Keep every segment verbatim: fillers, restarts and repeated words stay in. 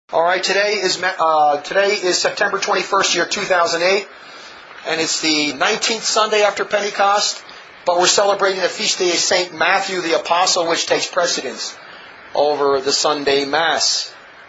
All right, today is uh, today is September twenty-first, year two thousand eight, and it's the nineteenth Sunday after Pentecost, but we're celebrating the feast day of Saint Matthew the Apostle, which takes precedence over the Sunday Mass.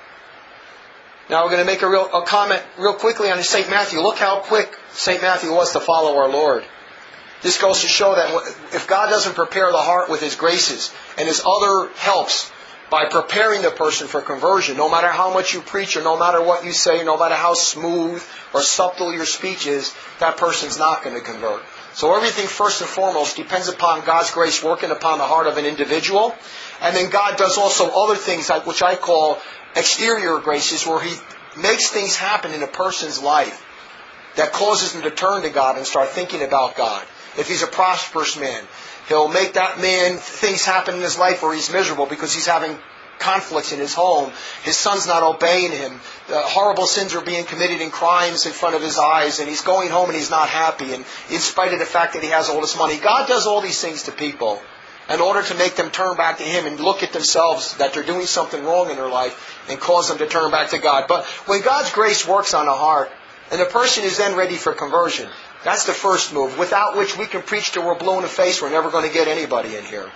Now we're going to make a, real, a comment real quickly on Saint Matthew. Look how quick Saint Matthew was to follow our Lord. This goes to show that if God doesn't prepare the heart with His graces and His other helps, by preparing the person for conversion, no matter how much you preach or no matter what you say, no matter how smooth or subtle your speech is, that person's not going to convert. So everything first and foremost depends upon God's grace working upon the heart of an individual. And then God does also other things which I call exterior graces, where He makes things happen in a person's life that causes them to turn to God and start thinking about God. If he's a prosperous man, He'll make that man things happen in his life where he's miserable because he's having conflicts in his home. His son's not obeying him. The horrible sins are being committed in crimes in front of his eyes, and he's going home and he's not happy, and in spite of the fact that he has all this money. God does all these things to people in order to make them turn back to Him and look at themselves that they're doing something wrong in their life and cause them to turn back to God. But when God's grace works on the heart and the person is then ready for conversion, that's the first move, without which we can preach till we're blue in the face. We're never going to get anybody in here.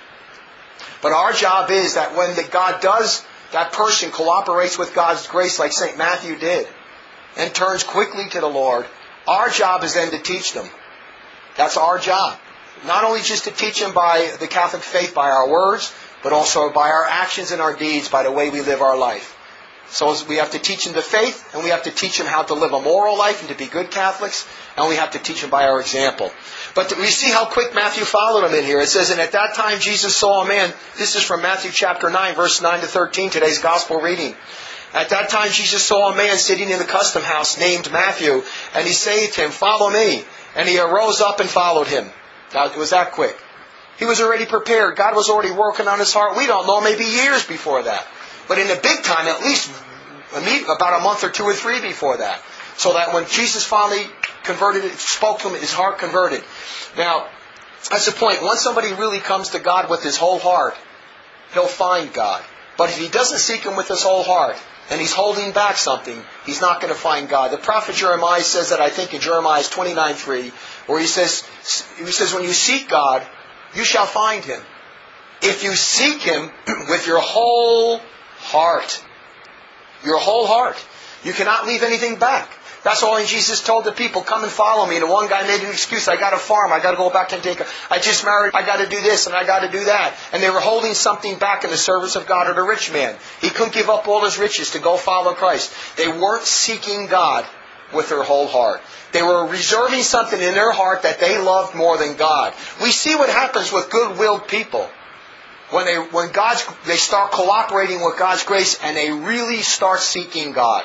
But our job is that when the God does, that person cooperates with God's grace like Saint Matthew did and turns quickly to the Lord, our job is then to teach them. That's our job. Not only just to teach them by the Catholic faith, by our words, but also by our actions and our deeds, by the way we live our life. So we have to teach them the faith, and we have to teach them how to live a moral life and to be good Catholics, and we have to teach them by our example. But we see how quick Matthew followed him in here. It says, and at that time Jesus saw a man. This is from Matthew chapter nine, verse nine to thirteen, today's gospel reading. At that time Jesus saw a man sitting in the custom house named Matthew, and he said to him, follow me. And he arose up and followed him. Now, it was that quick. He was already prepared. God was already working on his heart. We don't know, maybe years before that. But in the big time, at least about a month or two or three before that. So that when Jesus finally converted, spoke to him, his heart converted. Now, that's the point. Once somebody really comes to God with his whole heart, he'll find God. But if he doesn't seek Him with his whole heart, and he's holding back something, he's not going to find God. The prophet Jeremiah says that, I think, in Jeremiah twenty-nine three, where he says, he says, when you seek God, you shall find Him. If you seek Him with your whole heart. Your whole heart. You cannot leave anything back. That's why Jesus told the people, come and follow me. And the one guy made an excuse. I got a farm. I got to go back and take a... I just married. I got to do this and I got to do that. And they were holding something back in the service of God, or the rich man. He couldn't give up all his riches to go follow Christ. They weren't seeking God with their whole heart. They were reserving something in their heart that they loved more than God. We see what happens with good-willed people. When they when God's they start cooperating with God's grace and they really start seeking God.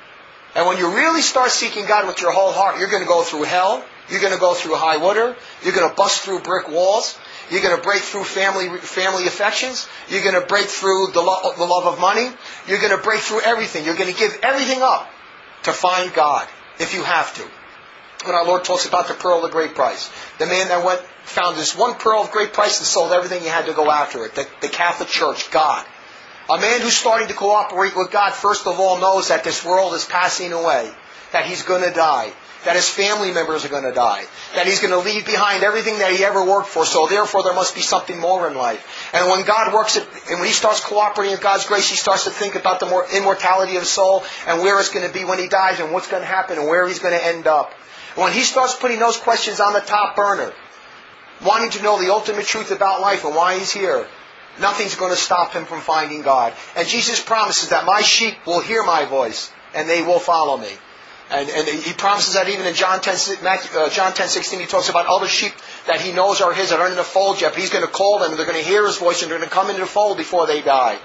And when you really start seeking God with your whole heart, you're going to go through hell. You're going to go through high water. You're going to bust through brick walls. You're going to break through family family affections. You're going to break through the, lo- the love of money. You're going to break through everything. You're going to give everything up to find God, if you have to. When our Lord talks about the pearl of great price, the man that went found this one pearl of great price and sold everything he had to go after it. The, the Catholic Church, God. A man who's starting to cooperate with God, first of all, knows that this world is passing away, that he's going to die, that his family members are going to die, that he's going to leave behind everything that he ever worked for, so therefore there must be something more in life. And when God works it, and when he starts cooperating with God's grace, he starts to think about the more immortality of the soul and where it's going to be when he dies and what's going to happen and where he's going to end up. When he starts putting those questions on the top burner, wanting to know the ultimate truth about life and why he's here, nothing's going to stop him from finding God. And Jesus promises that my sheep will hear my voice and they will follow me. And, and he promises that even in John ten, uh, John ten sixteen, he talks about other sheep that he knows are his that aren't in the fold yet. But he's going to call them and they're going to hear his voice and they're going to come into the fold before they die.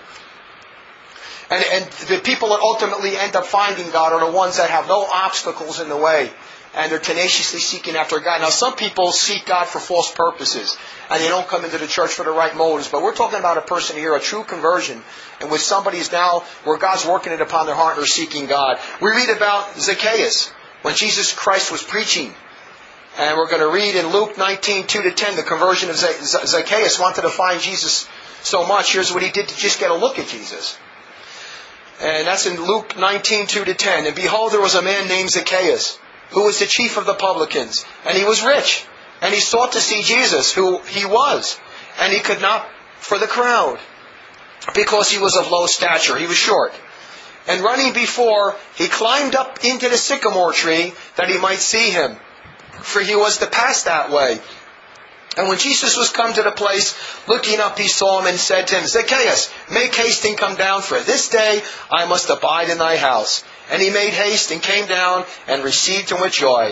And, and the people that ultimately end up finding God are the ones that have no obstacles in the way. And they're tenaciously seeking after God. Now, some people seek God for false purposes, and they don't come into the church for the right motives. But we're talking about a person here, a true conversion, in which somebody's now, where God's working it upon their heart, and they're seeking God. We read about Zacchaeus, when Jesus Christ was preaching. And we're going to read in Luke nineteen, two to ten, the conversion of Zacchaeus. Wanted to find Jesus so much. Here's what he did to just get a look at Jesus. And that's in Luke nineteen, two to ten. And behold, there was a man named Zacchaeus, who was the chief of the publicans. And he was rich. And he sought to see Jesus, who he was. And he could not for the crowd, because he was of low stature. He was short. And running before, he climbed up into the sycamore tree that he might see him, for he was to pass that way. And when Jesus was come to the place, looking up, he saw him and said to him, Zacchaeus, make haste and come down, for this day I must abide in thy house. And he made haste and came down and received him with joy.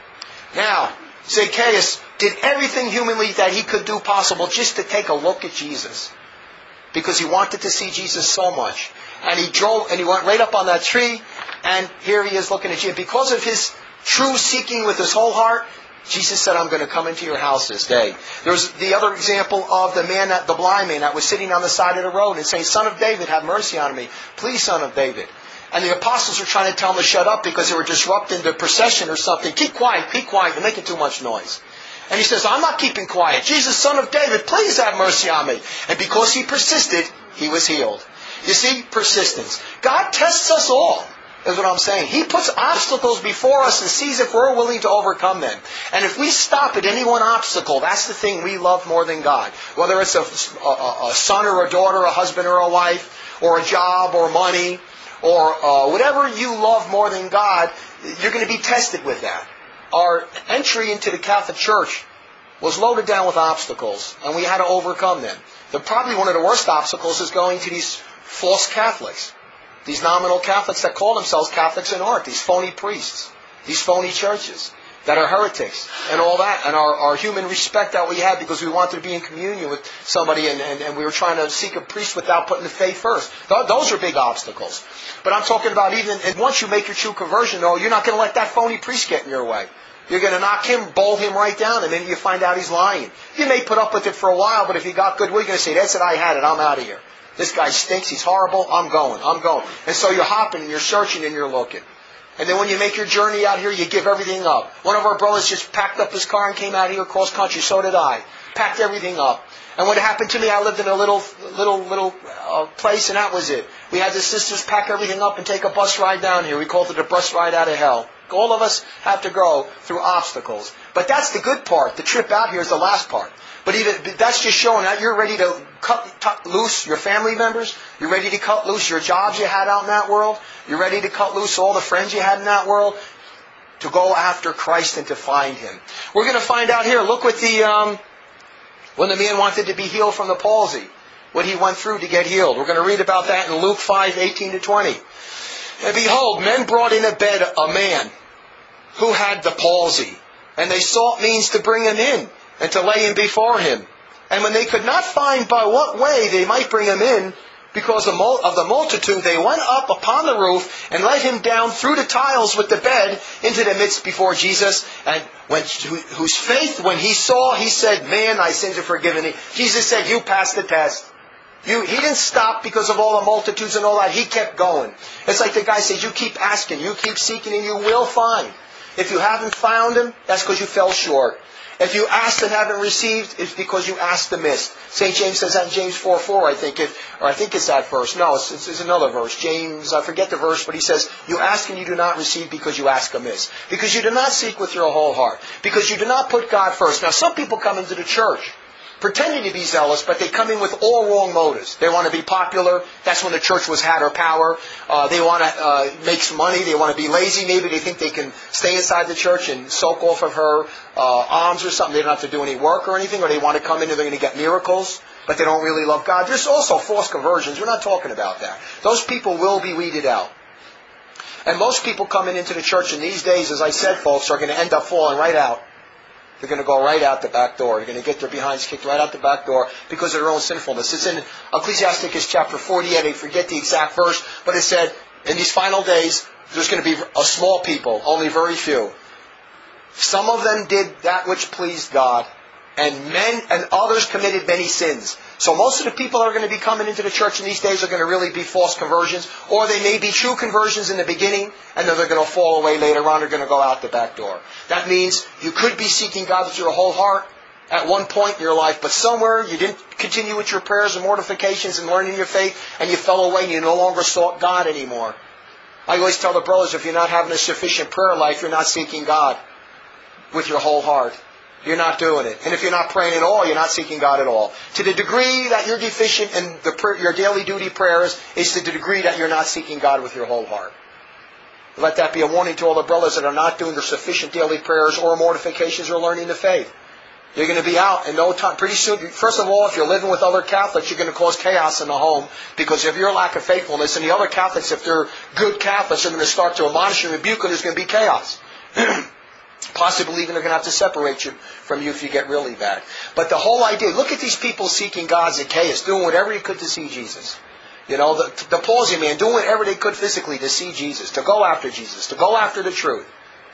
Now, Zacchaeus did everything humanly that he could do possible just to take a look at Jesus, because he wanted to see Jesus so much. And he drove, and he went right up on that tree, and here he is looking at you. Because of his true seeking with his whole heart, Jesus said, I'm going to come into your house this day. There's the other example of the man, that, the blind man that was sitting on the side of the road and saying, Son of David, have mercy on me. Please, Son of David. And the apostles were trying to tell him to shut up because they were disrupting the procession or something. Keep quiet, keep quiet, you're making too much noise. And he says, I'm not keeping quiet. Jesus, Son of David, please have mercy on me. And because he persisted, he was healed. You see, persistence. God tests us all, is what I'm saying. He puts obstacles before us and sees if we're willing to overcome them. And if we stop at any one obstacle, that's the thing we love more than God. Whether it's a, a, a son or a daughter, a husband or a wife, or a job or money, or uh, whatever you love more than God, you're going to be tested with that. Our entry into the Catholic Church was loaded down with obstacles, and we had to overcome them. The, probably one of the worst obstacles is going to these false Catholics. These nominal Catholics that call themselves Catholics in heart. These phony priests. These phony churches that are heretics and all that. And our, our human respect that we had because we wanted to be in communion with somebody and, and, and we were trying to seek a priest without putting the faith first. Th- those are big obstacles. But I'm talking about even, and once you make your true conversion, though, you're not going to let that phony priest get in your way. You're going to knock him, bowl him right down, and then you find out he's lying. You may put up with it for a while, but if you got goodwill, you're going to say, that's it, I had it, I'm out of here. This guy stinks, he's horrible, I'm going, I'm going. And so you're hopping and you're searching and you're looking. And then when you make your journey out here, you give everything up. One of our brothers just packed up his car and came out here across country, so did I. Packed everything up. And what happened to me, I lived in a little little, little uh, place, and that was it. We had the sisters pack everything up and take a bus ride down here. We called it a bus ride out of hell. All of us have to go through obstacles. But that's the good part. The trip out here is the last part. But even that's just showing that you're ready to cut, cut loose your family members. You're ready to cut loose your jobs you had out in that world. You're ready to cut loose all the friends you had in that world to go after Christ and to find Him. We're going to find out here. Look what the um, when the man wanted to be healed from the palsy, what he went through to get healed. We're going to read about that in Luke five, eighteen to twenty. And behold, men brought in a bed a man who had the palsy, and they sought means to bring him in and to lay him before him. And when they could not find by what way they might bring him in, because of the multitude, they went up upon the roof and let him down through the tiles with the bed into the midst before Jesus. And when, whose faith, when he saw, he said, man, thy sins are forgiven thee. Jesus said, you passed the test. You, he didn't stop because of all the multitudes and all that. He kept going. It's like the guy says, you keep asking, you keep seeking, and you will find. If you haven't found Him, that's because you fell short. If you asked and haven't received, it's because you asked and missed. Saint James says that in James four four, I think, it, or I think it's that verse. No, it's, it's, it's another verse. James, I forget the verse, but he says, you ask and you do not receive because you ask amiss. Because you do not seek with your whole heart. Because you do not put God first. Now, some people come into the church pretending to be zealous, but they come in with all wrong motives. They want to be popular. That's when the church was had or power. Uh, they want to uh, make some money. They want to be lazy. Maybe they think they can stay inside the church and soak off of her uh, alms or something. They don't have to do any work or anything. Or they want to come in and they're going to get miracles, but they don't really love God. There's also false conversions. We're not talking about that. Those people will be weeded out. And most people coming into the church in these days, as I said, folks, are going to end up falling right out. They're going to go right out the back door. They're going to get their behinds kicked right out the back door because of their own sinfulness. It's in Ecclesiasticus chapter forty-eight. I forget the exact verse, but it said, in these final days, there's going to be a small people, only very few. Some of them did that which pleased God, and men and others committed many sins. So most of the people that are going to be coming into the church in these days are going to really be false conversions, or they may be true conversions in the beginning, and then they're going to fall away later on. They're going to go out the back door. That means you could be seeking God with your whole heart, at one point in your life, but somewhere you didn't continue with your prayers and mortifications and learning your faith, and you fell away and you no longer sought God anymore. I always tell the brothers, if you're not having a sufficient prayer life, you're not seeking God with your whole heart. You're not doing it. And if you're not praying at all, you're not seeking God at all. To the degree that you're deficient in the prayer, your daily duty prayers is to the degree that you're not seeking God with your whole heart. Let that be a warning to all the brothers that are not doing their sufficient daily prayers or mortifications or learning the faith. You're going to be out in no time. Pretty soon, first of all, if you're living with other Catholics, you're going to cause chaos in the home because of your lack of faithfulness. And the other Catholics, if they're good Catholics, are going to start to admonish and rebuke, and there's going to be chaos. Possibly even they're going to have to separate you from you if you get really bad. But the whole idea, look at these people seeking God, Zacchaeus, doing whatever he could to see Jesus. You know, the, the palsy man, doing whatever they could physically to see Jesus, to go after Jesus, to go after the truth.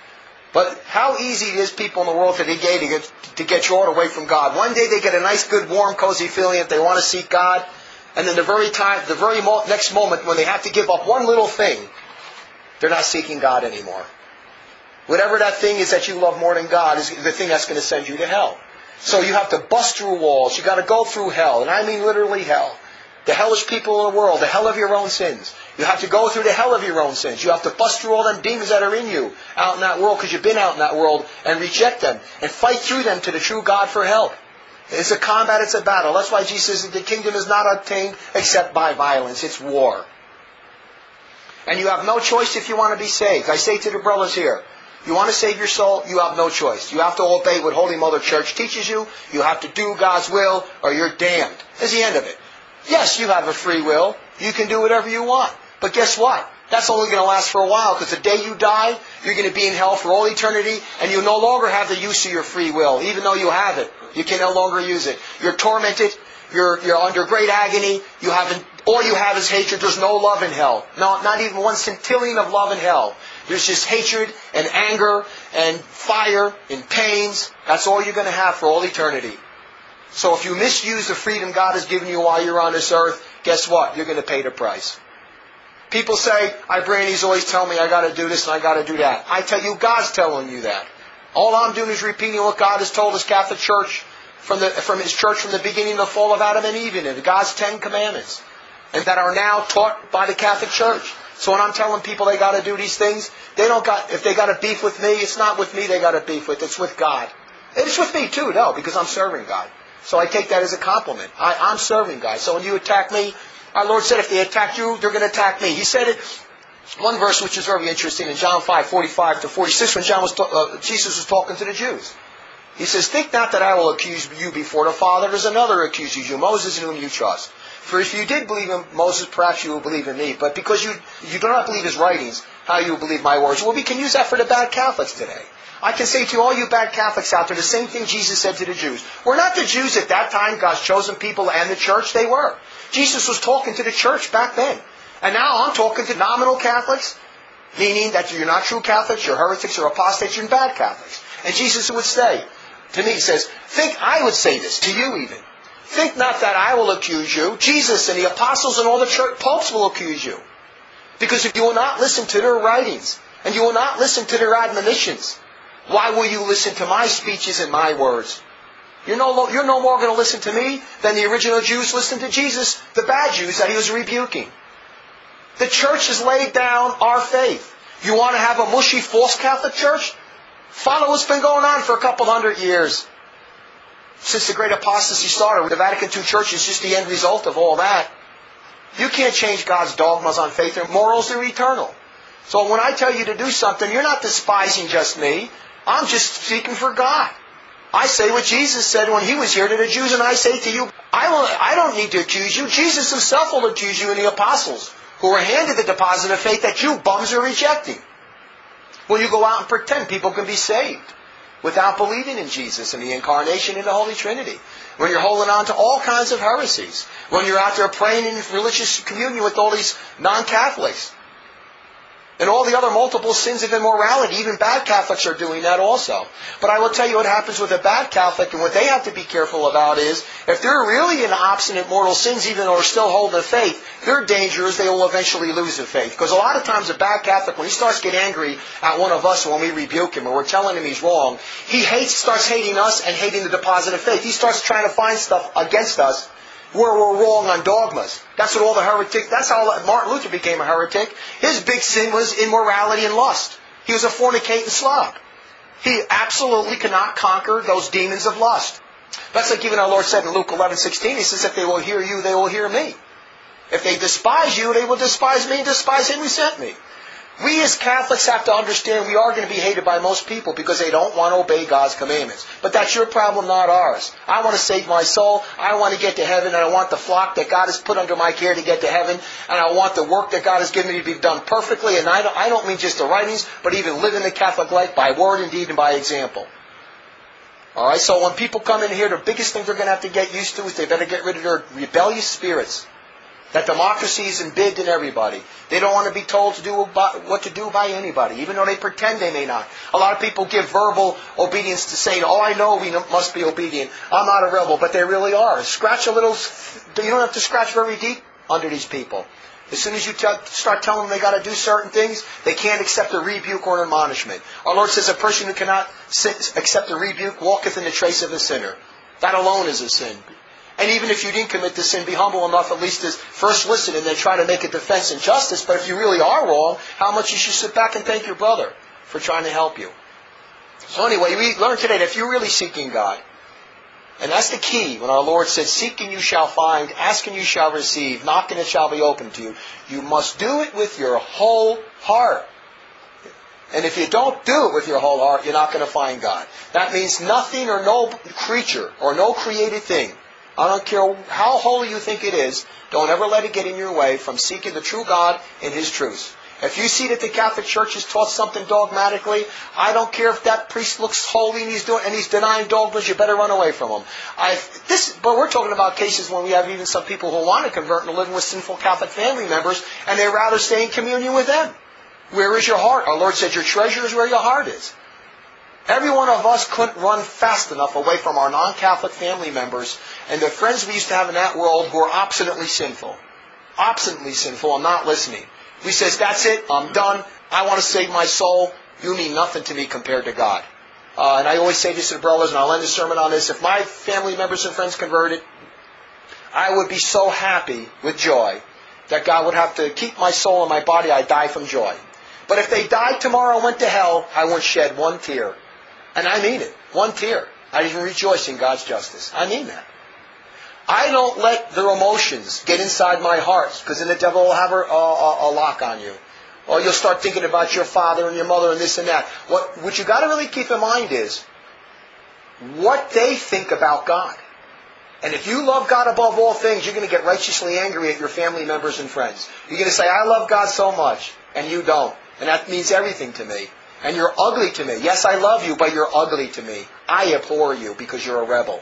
But how easy it is people in the world today to get, to get drawn away from God. One day they get a nice, good, warm, cozy feeling if they want to seek God. And then the very time, the very mo- next moment when they have to give up one little thing, they're not seeking God anymore. Whatever that thing is that you love more than God is the thing that's going to send you to hell. So you have to bust through walls. You got to go through hell. And I mean literally hell. The hellish people in the world, the hell of your own sins. You have to go through the hell of your own sins. You have to bust through all them demons that are in you out in that world because you've been out in that world and reject them and fight through them to the true God for help. It's a combat, it's a battle. That's why Jesus says the kingdom is not obtained except by violence. It's war. And you have no choice if you want to be saved. I say to the brothers here, you want to save your soul, you have no choice. You have to obey what Holy Mother Church teaches you. You have to do God's will or you're damned. That's the end of it. Yes, you have a free will. You can do whatever you want. But guess what? That's only going to last for a while because the day you die, you're going to be in hell for all eternity and you no longer have the use of your free will. Even though you have it, you can no longer use it. You're tormented. You're, you're under great agony. You haven't, all you have is hatred. There's no love in hell. No, not even one centillion of love in hell. There's just hatred and anger and fire and pains. That's all you're going to have for all eternity. So if you misuse the freedom God has given you while you're on this earth, guess what? You're going to pay the price. People say, I Brandy's always telling me I got to do this and I got to do that. I tell you, God's telling you that. All I'm doing is repeating what God has told His Catholic Church from the from His Church from the beginning of the fall of Adam and Eve in God's Ten Commandments, and that are now taught by the Catholic Church. So when I'm telling people they got to do these things, they don't got. If they got a beef with me, it's not with me they got a beef with. It's with God. It's with me too, though, because I'm serving God. So I take that as a compliment. I, I'm serving God. So when you attack me, our Lord said if they attack you, they're going to attack me. He said it, one verse which is very interesting in John five, forty-five to forty-six, when John was ta- uh, Jesus was talking to the Jews. He says, think not that I will accuse you before the Father. There's another who accuses you, Moses, in whom you trust. For if you did believe in Moses, perhaps you will believe in me. But because you you do not believe his writings, how you will believe my words? Well, we can use that for the bad Catholics today. I can say to you, all you bad Catholics out there, the same thing Jesus said to the Jews. We're not the Jews at that time, God's chosen people and the church. They were. Jesus was talking to the church back then. And now I'm talking to nominal Catholics, meaning that you're not true Catholics, you're heretics, you're apostates, you're bad Catholics. And Jesus would say, to me, he says, think, I would say this to you even. Think not that I will accuse you. Jesus and the apostles and all the church popes will accuse you. Because if you will not listen to their writings, and you will not listen to their admonitions, why will you listen to my speeches and my words? You're no, you're no more going to listen to me than the original Jews listened to Jesus, the bad Jews that he was rebuking. The church has laid down our faith. You want to have a mushy false Catholic church? Follow what's been going on for a couple hundred years. Since the great apostasy started, the Vatican Two Church is just the end result of all that. You can't change God's dogmas on faith and morals. They're eternal. So when I tell you to do something, you're not despising just me. I'm just speaking for God. I say what Jesus said when He was here to the Jews, and I say to you, I, will, I don't need to accuse you. Jesus Himself will accuse you and the apostles, who were handed the deposit of faith that you bums are rejecting. Will you go out and pretend people can be saved without believing in Jesus and the Incarnation and the Holy Trinity? When you're holding on to all kinds of heresies. When you're out there praying in religious communion with all these non-Catholics. And all the other multiple sins of immorality. Even bad Catholics are doing that also. But I will tell you what happens with a bad Catholic, and what they have to be careful about is, if they're really in obstinate mortal sins, even though they're still holding the faith, their danger is they will eventually lose the faith. Because a lot of times a bad Catholic, when he starts to get angry at one of us when we rebuke him, or we're telling him he's wrong, he hates, starts hating us and hating the deposit of faith. He starts trying to find stuff against us where we're wrong on dogmas. That's what all the heretics, that's how Martin Luther became a heretic. His big sin was immorality and lust. He was a fornicating slob. He absolutely cannot conquer those demons of lust. That's like even our Lord said in Luke eleven sixteen, He says, if they will hear you, they will hear me. If they despise you, they will despise me and despise Him who sent me. We as Catholics have to understand we are going to be hated by most people because they don't want to obey God's commandments. But that's your problem, not ours. I want to save my soul. I want to get to heaven, and I want the flock that God has put under my care to get to heaven. And I want the work that God has given me to be done perfectly. And I don't, I don't mean just the writings, but even living the Catholic life by word and deed and by example. All right, so when people come in here, the biggest thing they're going to have to get used to is they better get rid of their rebellious spirits. That democracy is embedded in everybody. They don't want to be told to do about, what to do by anybody, even though they pretend they may not. A lot of people give verbal obedience to saying, oh, I know we must be obedient. I'm not a rebel, but they really are. Scratch a little, you don't have to scratch very deep under these people. As soon as you t- start telling them they got to do certain things, they can't accept a rebuke or an admonishment. Our Lord says a person who cannot sit, accept a rebuke walketh in the trace of a sinner. That alone is a sin. And even if you didn't commit the sin, be humble enough at least to first listen and then try to make a defense and justice. But if you really are wrong, how much you should sit back and thank your brother for trying to help you. So anyway, we learned today that if you're really seeking God, and that's the key when our Lord said, seek and you shall find, ask and you shall receive, knock and it shall be opened to you. You must do it with your whole heart. And if you don't do it with your whole heart, you're not going to find God. That means nothing or no creature or no created thing, I don't care how holy you think it is, don't ever let it get in your way from seeking the true God and His truths. If you see that the Catholic Church has taught something dogmatically, I don't care if that priest looks holy and he's doing and he's denying dogmas, you better run away from him. I, this, but we're talking about cases when we have even some people who want to convert and live with sinful Catholic family members, and they'd rather stay in communion with them. Where is your heart? Our Lord said your treasure is where your heart is. Every one of us couldn't run fast enough away from our non-Catholic family members and the friends we used to have in that world who are obstinately sinful. Obstinately sinful and not listening. We says, that's it, I'm done, I want to save my soul, you mean nothing to me compared to God. Uh, and I always say this to the brothers, and I'll end the sermon on this, if my family members and friends converted, I would be so happy with joy that God would have to keep my soul and my body, I'd die from joy. But if they died tomorrow and went to hell, I wouldn't shed one tear. And I mean it. One tear. I even rejoice in God's justice. I mean that. I don't let their emotions get inside my heart, because then the devil will have a, a, a lock on you. Or you'll start thinking about your father and your mother and this and that. What, what you got to really keep in mind is what they think about God. And if you love God above all things, you're going to get righteously angry at your family members and friends. You're going to say, I love God so much, and you don't. And that means everything to me. And you're ugly to me. Yes, I love you, but you're ugly to me. I abhor you because you're a rebel.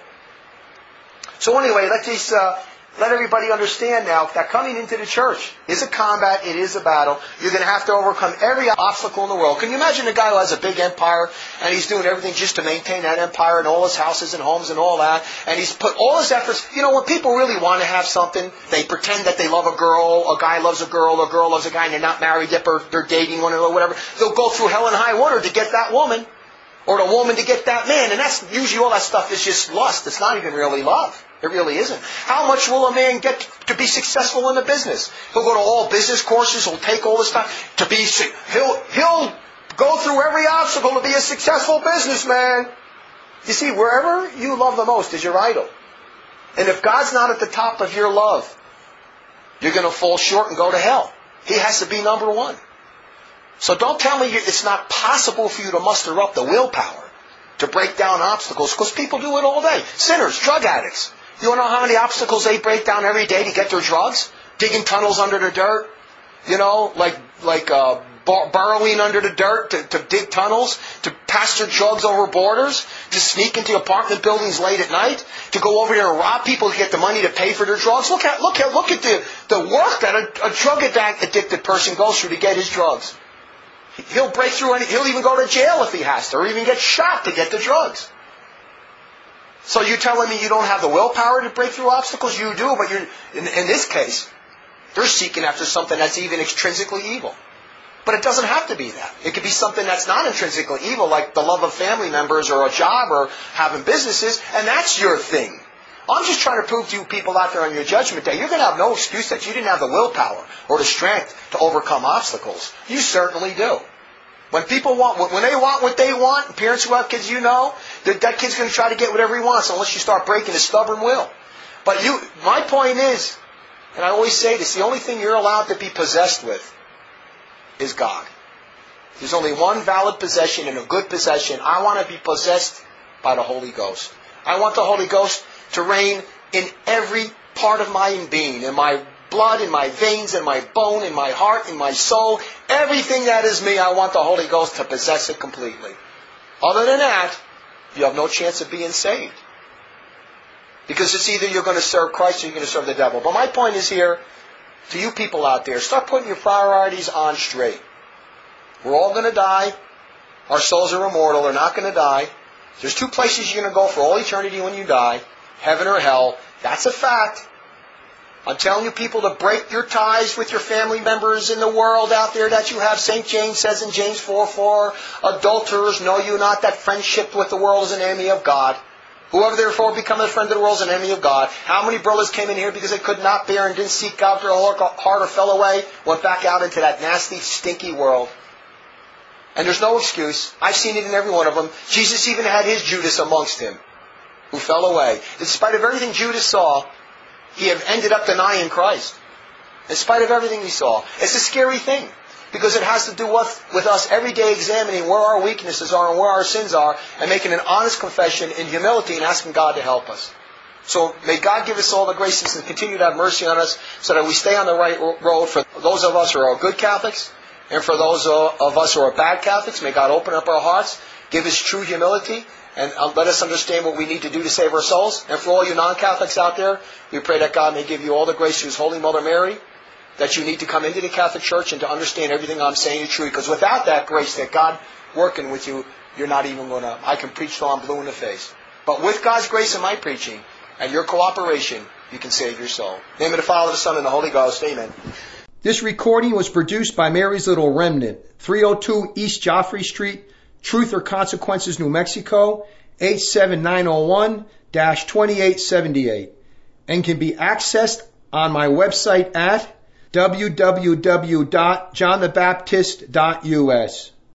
So anyway, let these, uh, let everybody understand now that coming into the church is a combat, it is a battle. You're going to have to overcome every obstacle in the world. Can you imagine a guy who has a big empire and he's doing everything just to maintain that empire and all his houses and homes and all that, and he's put all his efforts. You know, when people really want to have something, they pretend that they love a girl, a guy loves a girl, a girl loves a guy, and they're not married yet, but they're dating one another, whatever. They'll go through hell and high water to get that woman, or the woman to get that man, and that's usually all that stuff is just lust. It's not even really love. It really isn't. How much will a man get to be successful in the business? He'll go to all business courses. He'll take all this time to be. He'll he'll go through every obstacle to be a successful businessman. You see, wherever you love the most is your idol, and if God's not at the top of your love, you're going to fall short and go to hell. He has to be number one. So don't tell me it's not possible for you to muster up the willpower to break down obstacles, because people do it all day. Sinners, drug addicts. You want to know how many obstacles they break down every day to get their drugs? Digging tunnels under the dirt, you know, like like uh, bur- burrowing under the dirt to, to dig tunnels, to pass their drugs over borders, to sneak into apartment buildings late at night, to go over there and rob people to get the money to pay for their drugs. Look at look at look at the, the work that a, a drug addict, addicted person goes through to get his drugs. He'll break through any, he'll even go to jail if he has to, or even get shot to get the drugs. So you're telling me you don't have the willpower to break through obstacles? You do, but you're, in, in this case, they're seeking after something that's even extrinsically evil. But it doesn't have to be that. It could be something that's not intrinsically evil, like the love of family members or a job or having businesses, and that's your thing. I'm just trying to prove to you people out there on your judgment day, you're going to have no excuse that you didn't have the willpower or the strength to overcome obstacles. You certainly do. When people want, when they want what they want, and parents who have kids, you know, that, that kid's going to try to get whatever he wants unless you start breaking his stubborn will. But you, my point is, and I always say this, the only thing you're allowed to be possessed with is God. There's only one valid possession and a good possession. I want to be possessed by the Holy Ghost. I want the Holy Ghost to reign in every part of my being, in my blood, in my veins, in my bone, in my heart, in my soul. Everything that is me, I want the Holy Ghost to possess it completely. Other than that, you have no chance of being saved. Because it's either you're going to serve Christ or you're going to serve the devil. But my point is here, to you people out there, start putting your priorities on straight. We're all going to die. Our souls are immortal. They're not going to die. There's two places you're going to go for all eternity when you die. Heaven or hell. That's a fact. I'm telling you people to break your ties with your family members in the world out there that you have. Saint James says in James four four, adulterers, know you not that friendship with the world is an enemy of God. Whoever therefore become a friend of the world is an enemy of God. How many brothers came in here because they could not bear and didn't seek out their heart or fell away, went back out into that nasty, stinky world? And there's no excuse. I've seen it in every one of them. Jesus even had his Judas amongst him, who fell away. In spite of everything Judas saw, he had ended up denying Christ. In spite of everything he saw. It's a scary thing. Because it has to do with, with us every day examining where our weaknesses are and where our sins are, and making an honest confession in humility and asking God to help us. So may God give us all the graces and continue to have mercy on us so that we stay on the right road for those of us who are good Catholics, and for those of us who are bad Catholics. May God open up our hearts, give us true humility, and let us understand what we need to do to save our souls. And for all you non-Catholics out there, we pray that God may give you all the grace through His Holy Mother Mary, that you need to come into the Catholic Church and to understand everything I'm saying is true. Because without that grace, that God working with you, you're not even going to... I can preach till I'm blue in the face. But with God's grace in my preaching and your cooperation, you can save your soul. In the name of the Father, the Son, and the Holy Ghost. Amen. This recording was produced by Mary's Little Remnant, three oh two East Joffrey Street, Truth or Consequences, New Mexico, eight seven nine oh one dash twenty-eight seventy-eight, and can be accessed on my website at w w w dot john the baptist dot u s.